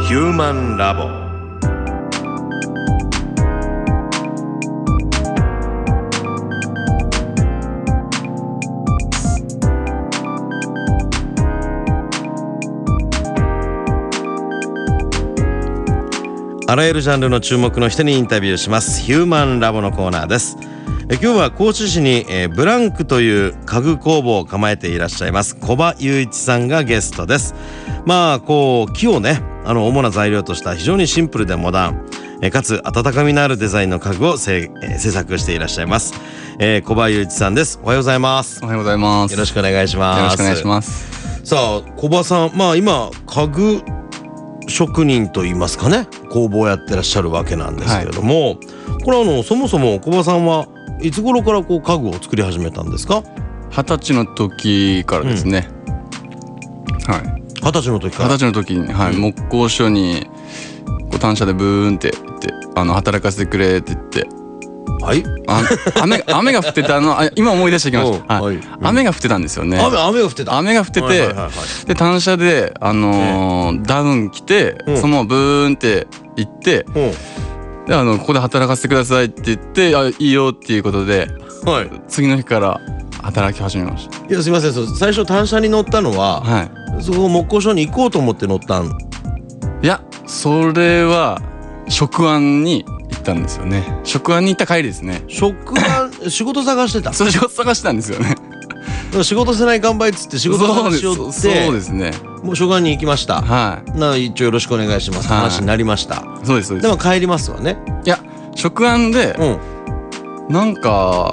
ヒューマンラボ。あらゆるジャンルの注目の人にインタビューしますヒューマンラボのコーナーです。今日は高知市にブランクという家具工房を構えていらっしゃいます小葉雄一さんがゲストです。木をね主な材料とした非常にシンプルでモダンかつ温かみのあるデザインの家具を制作していらっしゃいます、小葉雄一さんです。おはようございます。 おはようございます。 よろしくお願いします。 よろしくお願いします。 さあ小葉さん、今家具職人といいますかね、工房をやってらっしゃるわけなんですけれども、これそもそも小葉さんはいつ頃から家具を作り始めたんですか ？20歳の時からですね、はい。 20歳の時から。 20歳の時に、木工所に単車でブーンって言って働かせてくれって言って、はい。雨が降ってた今思い出してきました。雨が降ってたんですよね。雨が降ってて、で単車でダウン着て、そのままブーンって行って、でここで働かせてくださいって言って、いいよっていうことで、次の日から働き始めました。 いやすいません、最初単車に乗ったのは、そこ木工所に行こうと思って乗ったん？ いや、それは職案に行ったんですよね。職案に行った帰りですね。 仕事探してた？ そう、仕事探してたんですよね。 仕事せない頑張りっつって仕事探しよって、 そうですね。もう職案に行きました。一応よろしくお願いします、話になりました。 そうです。 でも帰りますわね。 いや、職案で、なんか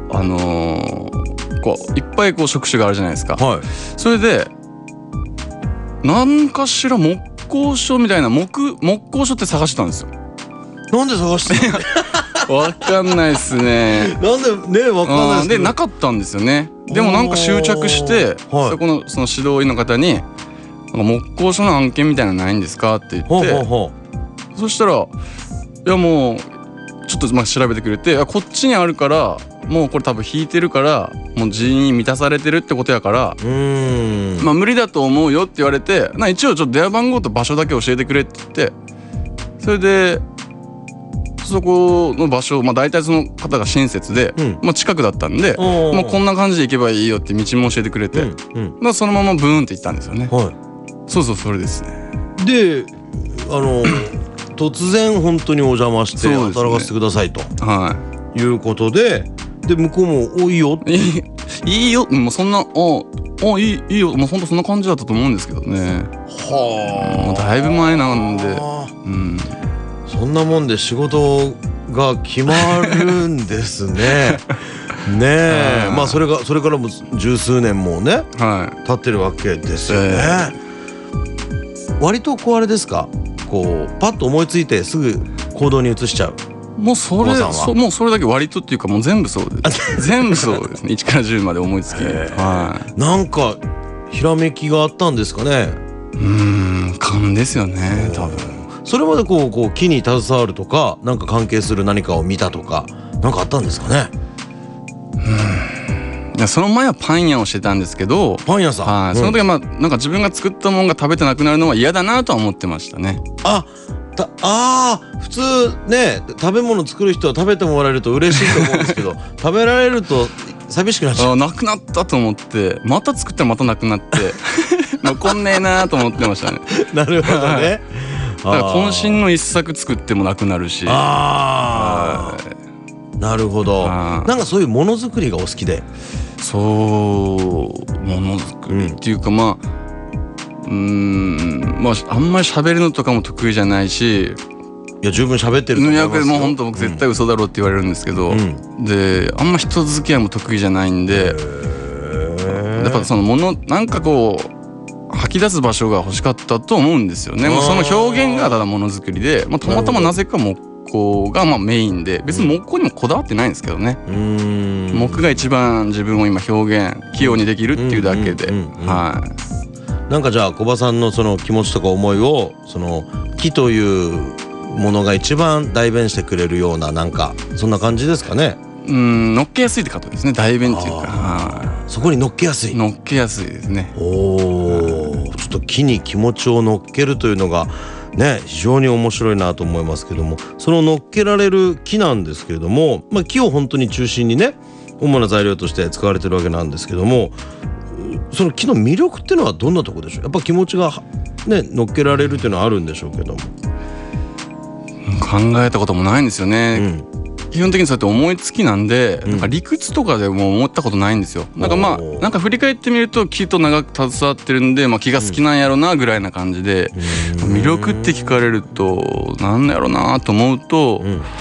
いっぱい職種があるじゃないですか。それで何かしら木工所みたいな木工所って探してたんですよ。なんで探してたの？わかんないっすね。 なんでね、わかんないっすでなかったんですよね。でもなんか執着して、その指導員の方に木工所の案件みたいなのないんですかって言って、そしたらいやもうちょっと調べてくれて、こっちにあるからもうこれ多分引いてるからもう人員満たされてるってことやから、無理だと思うよって言われて、一応ちょっと電話番号と場所だけ教えてくれって言って、それでそこの場所、大体その方が親切で、近くだったんで、もうこんな感じで行けばいいよって道も教えてくれて、そのままブーンって行ったんですよね。そう、それですね。 で突然本当にお邪魔して働かせてくださいということで、向こうもいいよっていいよ、もうそんないいよ、もう本当そんな感じだったと思うんですけどね。もうだいぶ前なんで、 そんなもんで仕事が決まるんですね。ねえ、それからも十数年もね、経ってるわけですよね。割とあれですか、パッと思いついてすぐ行動に移しちゃう？ もうそれだけ割とっていうか、もう全部そうです。全部そうですね。1から10まで思いつき。 なんかひらめきがあったんですかね。 勘ですよね、多分。 それまで木に携わるとか、なんか関係する何かを見たとか、なんかあったんですかね。 いや、その前はパン屋をしてたんですけど、 パン屋さん、 その時はなんか自分が作ったものが食べてなくなるのは嫌だなとは思ってましたね。 普通ね、食べ物作る人は食べてもらえると嬉しいと思うんですけど食べられると寂しくなっちゃう。 なくなったと思って、また作ったらまたなくなって残んねえなと思ってましたね。 なるほどね。 だから渾身の一作作ってもなくなるし。 なるほど。なんかそういうものづくりがお好きで。 そう、ものづくりっていうか、あんまり喋るのとかも得意じゃないし。 いや、十分喋ってると思いますよ。 もう本当僕絶対嘘だろうって言われるんですけど、であんま人付き合いも得意じゃないんで、やっぱそのなんか吐き出す場所が欲しかったと思うんですよね。もうその表現がただものづくりで、たまたまなぜか木工がメインで、別に木工にもこだわってないんですけどね。木が一番自分を今表現器用にできるっていうだけで。 なんかじゃあ小葉さんのその気持ちとか思いを、その木というものが一番代弁してくれるような、なんかそんな感じですかね。 乗っけやすいってことですね。代弁っていうか、 そこに乗っけやすい。 乗っけやすいですね。 ちょっと木に気持ちを乗っけるというのがね、非常に面白いなと思いますけども、その乗っけられる木なんですけれども、木を本当に中心にね主な材料として使われてるわけなんですけども、その木の魅力っていうのはどんなところでしょう。やっぱ気持ちがね乗っけられるっていうのはあるんでしょうけども。 考えたこともないんですよね、基本的にそうやって思いつきなんで、なんか理屈とかでも思ったことないんですよ。なんか振り返ってみると木と長く携わってるんで、木が好きなんやろなぐらいな感じで、魅力って聞かれるとなんやろなと思うと、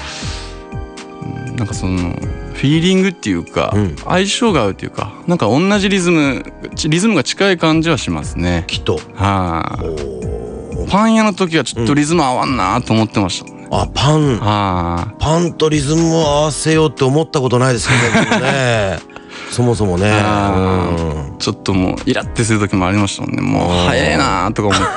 なんかそのフィーリングっていうか、相性が合うっていうか、なんか同じリズムが近い感じはしますね。 木とパン屋の時はちょっとリズム合わんなと思ってました。 パンとリズムを合わせようって思ったことないですけどねそもそもね、 ちょっともうイラッてする時もありましたもんね。もう早いなとか思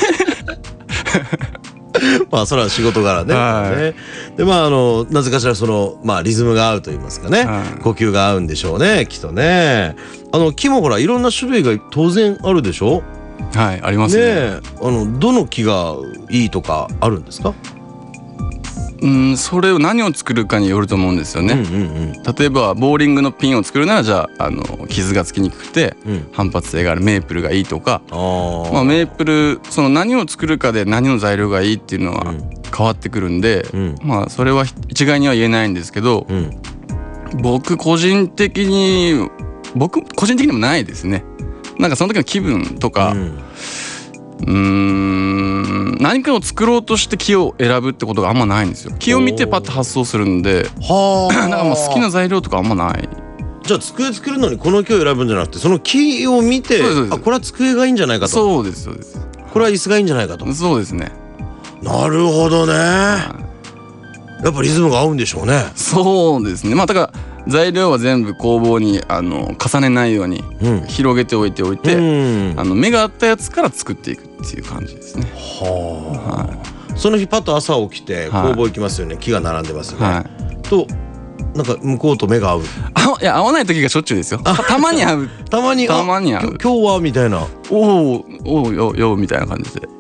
ってそれは仕事柄ね、でなぜかしらそのリズムが合うと言いますかね、呼吸が合うんでしょうね、きっとね。木もほらいろんな種類が当然あるでしょ。 はい、ありますね。 どの木がいいとかあるんですか。 それを何を作るかによると思うんですよね、例えばボーリングのピンを作るならじゃあ傷がつきにくくて反発性があるメープルがいいとか、メープルその何を作るかで何の材料がいいっていうのは変わってくるんで、それは一概には言えないんですけど、僕個人的にもないですね。なんかその時の気分とか、何かを作ろうとして木を選ぶってことがあんまないんですよ。木を見てパッと発想するんで、なんか好きな材料とかあんまない。 じゃあ机作るのにこの木を選ぶんじゃなくて、その木を見てこれは机がいいんじゃないかと。 そうですこれは椅子がいいんじゃないかと。 そうですね。 なるほどね、やっぱリズムが合うんでしょうね。 そうですね。だから材料は全部工房に重ねないように広げておいて目が合ったやつから作っていくっていう感じですね。その日パッと朝起きて工房行きますよね、木が並んでますよね、となんか向こうと目が合う。 いや合わない時がしょっちゅうですよ。たまに合うたまに合う。今日はみたいな、 およみたいな感じで。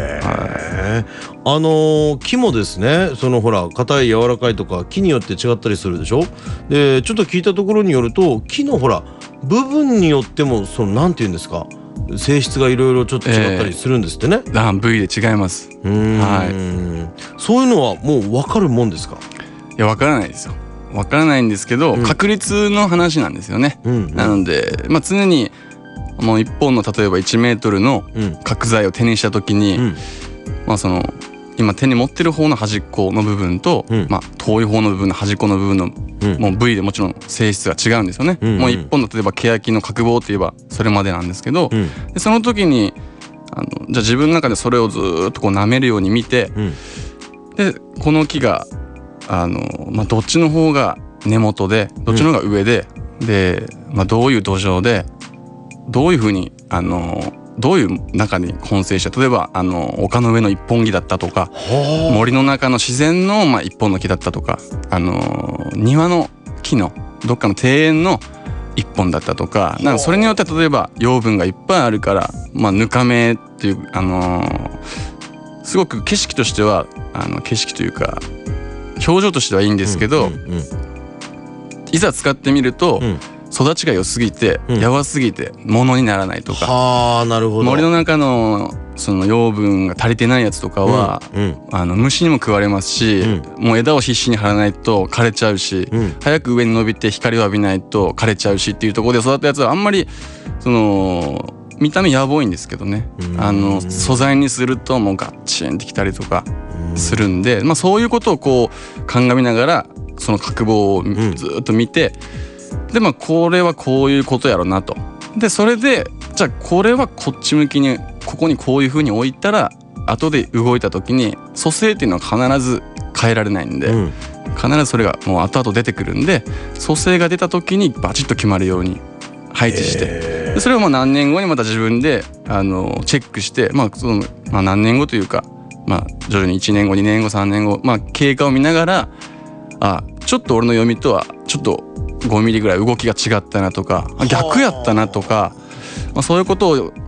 木もですね、そのほら硬い柔らかいとか木によって違ったりするでしょ。でちょっと聞いたところによると、木のほら部分によってもそのなんていうんですか、性質がいろいろちょっと違ったりするんですってね。 部位で違います。 そういうのはもう分かるもんですか。 いや分からないですよ。分からないんですけど、確率の話なんですよね。なので常に一本の例えば1メートルの角材を手にした時に、その今手に持ってる方の端っこの部分と、遠い方の部分の端っこの部分の、もう部位でもちろん性質が違うんですよね。もう一本の例えば欅の角棒といえばそれまでなんですけど、でその時にじゃあ自分の中でそれをずっとこう舐めるように見て、でこの木がどっちの方が根元でどっちの方が上で、どういう土壌でどういうふうにどういう中に混成した、例えば丘の上の一本木だったとか、森の中の自然の一本の木だったとか、庭の木のどっかの庭園の一本だったとか、なんかそれによって例えば養分がいっぱいあるからぬかめっていうすごく景色としては景色というか表情としてはいいんですけど、いざ使ってみると、育ちが良すぎて、やばすぎて物にならないとか、 なるほど。 森の中のその養分が足りてないやつとかは、虫にも食われますし、もう枝を必死に張らないと枯れちゃうし、早く上に伸びて光を浴びないと枯れちゃうしっていうところで育ったやつはあんまりその見た目やぼいんですけどね、素材にするともうガッチンってきたりとかするんで、そういうことをこう鑑みながらその角棒をずっと見て、でこれはこういうことやろなと。でそれでじゃあこれはこっち向きにここにこういう風に置いたら後で動いた時に組成っていうのは必ず変えられないんで、必ずそれがもう後々出てくるんで、組成が出た時にバチッと決まるように配置して、でそれを何年後にまた自分でチェックして、何年後というか、徐々に1年後2年後3年後、経過を見ながらちょっと俺の読みとはちょっと5ミリぐらい動きが違ったなとか、逆やったなとか、そういうことを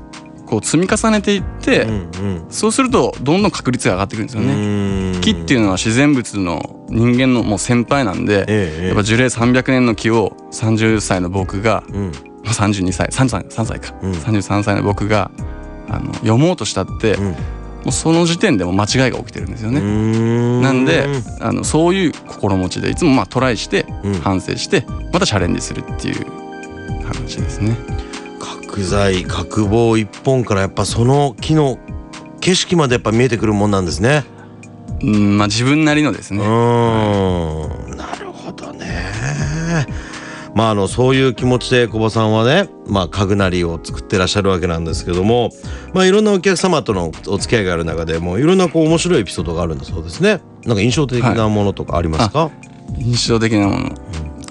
こう積み重ねていって、そうするとどんどん確率が上がってくるんですよね。木っていうのは自然物の人間のもう先輩なんで、やっぱ樹齢300年の木を30歳の僕が、32歳33歳か、33歳の僕が読もうとしたって、もうその時点でも間違いが起きてるんですよね。なんでそういう心持ちでいつもトライして反省してまたチャレンジするっていう話ですね。 角材角棒一本からやっぱその木の景色までやっぱ見えてくるもんなんですね。 自分なりのですね。 なるほどね。そういう気持ちで小葉さんはね、家具なりを作ってらっしゃるわけなんですけども、いろんなお客様とのお付き合いがある中でもいろんな面白いエピソードがあるんだそうですね。なんか印象的なものとかありますか？ 印象的なもの、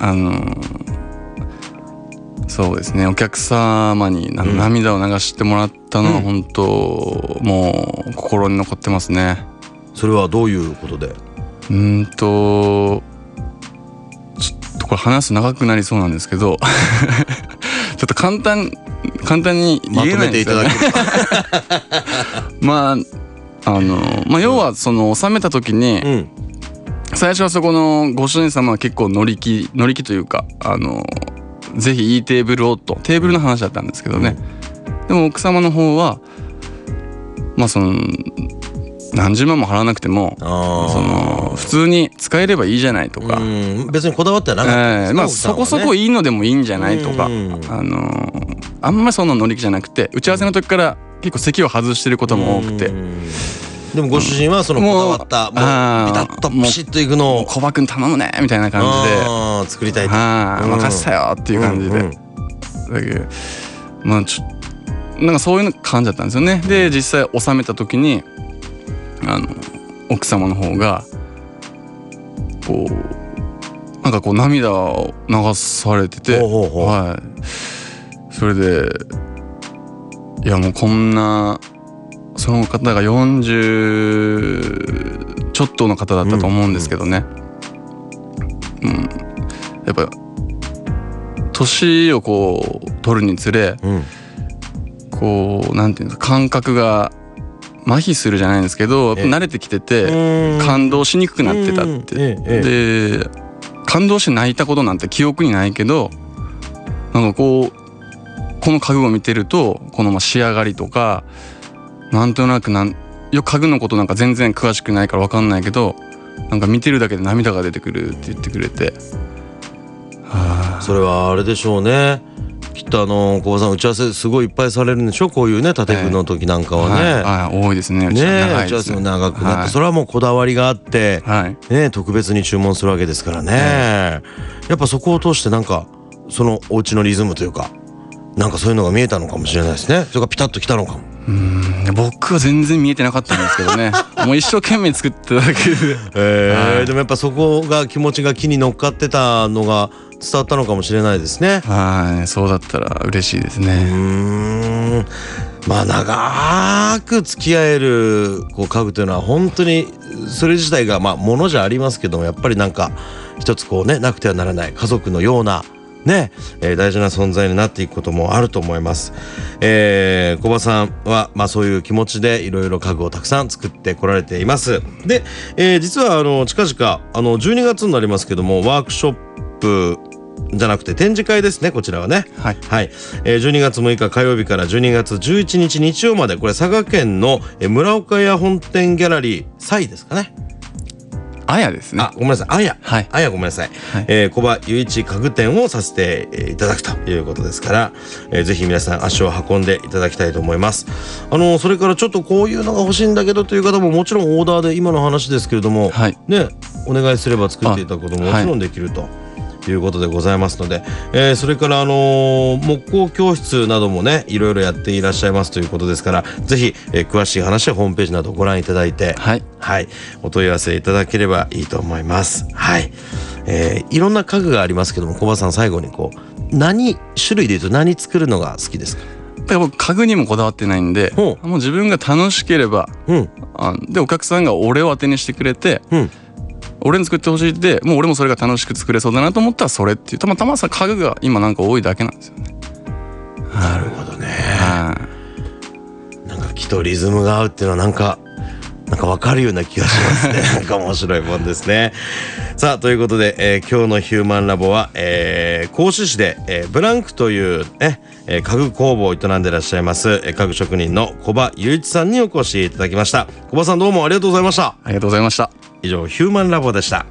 そうですね、お客様に涙を流してもらったのは本当、もう心に残ってますね。 それはどういうことで？ ちょっとこれ話す長くなりそうなんですけどちょっと簡単に言えないんですよね。要はその収めた時に、最初はそこのご主人様は結構乗り気というかぜひいいテーブルをとテーブルの話だったんですけどね、でも奥様の方はその何十万も払わなくても普通に使えればいいじゃないとか、 別にこだわってはなかったんですか？ そこそこいいのでもいいんじゃないとか、あんまりそんな乗り気じゃなくて、打ち合わせの時から結構席を外してることも多くて、 でもご主人はそのこだわったもうビタッとピシッといくのをコバ君頼むねみたいな感じで作りたいと任せたよっていう感じで、だけどなんかそういう感じだったんですよね。で実際収めた時に奥様の方がこう涙を流されてて、それでいやもうこんなその方が40ちょっとの方だったと思うんですけどね、やっぱ年をこう取るにつれ、こうなんていうの感覚が麻痺するじゃないんですけど、慣れてきてて感動しにくくなってたって、で感動して泣いたことなんて記憶にないけど、なんかこの家具を見てるとこの仕上がりとかなんとなくよく家具のことなんか全然詳しくないから分かんないけど、なんか見てるだけで涙が出てくるって言ってくれて、 それはあれでしょうね。きっと小葉さん打ち合わせすごいいっぱいされるんでしょ、こういうね建具の時なんかはね、 多いですね。 打ち合わせも長くなって、それはもうこだわりがあって、特別に注文するわけですからね、やっぱそこを通してなんかそのお家のリズムというかなんかそういうのが見えたのかもしれないですね。それがピタッときたのかも。 僕は全然見えてなかったんですけどねもう一生懸命作っただけで、 でもやっぱそこが気持ちが木に乗っかってたのが伝わったのかもしれないですね。 そうだったら嬉しいですね。 長く付き合える家具というのは本当にそれ自体がものじゃありますけども、やっぱりなんか一つなくてはならない家族のようなね、大事な存在になっていくこともあると思います。小葉さんはそういう気持ちでいろいろ家具をたくさん作ってこられています。で、実は近々12月になりますけどもワークショップじゃなくて展示会ですね、こちらはね。12月6日火曜日から12月11日日曜まで、これ佐賀県の村岡屋本店ギャラリーサイですかね。 あやですね。 ごめんなさい、あやごめんなさい、小葉雄一家具店をさせていただくということですから、ぜひ皆さん足を運んでいただきたいと思います。それからちょっとこういうのが欲しいんだけどという方ももちろんオーダーで今の話ですけれども、お願いすれば作っていただくことももちろんできるということでございますので、それから木工教室などもねいろいろやっていらっしゃいますということですから、ぜひ、詳しい話はホームページなどご覧いただいて、お問い合わせいただければいいと思います。いろんな家具がありますけども、小葉さん最後に種類でいうと何作るのが好きですか？ だから僕家具にもこだわってないんで、もう自分が楽しければ、でお客さんが俺を当てにしてくれて、俺に作ってほしいってもう俺もそれが楽しく作れそうだなと思ったらそれっていう、たまたま家具が今なんか多いだけなんですよね。 なるほどね。 気とリズムが合うっていうのはなんか分かるような気がしますね。なんか面白いもんですね。さあということで、今日のヒューマンラボは、甲州市で、ブランクというね、家具工房を営んでいらっしゃいます、家具職人の木場雄一さんにお越しいただきました。木場さんどうもありがとうございました。 ありがとうございました。 以上ヒューマンラボでした。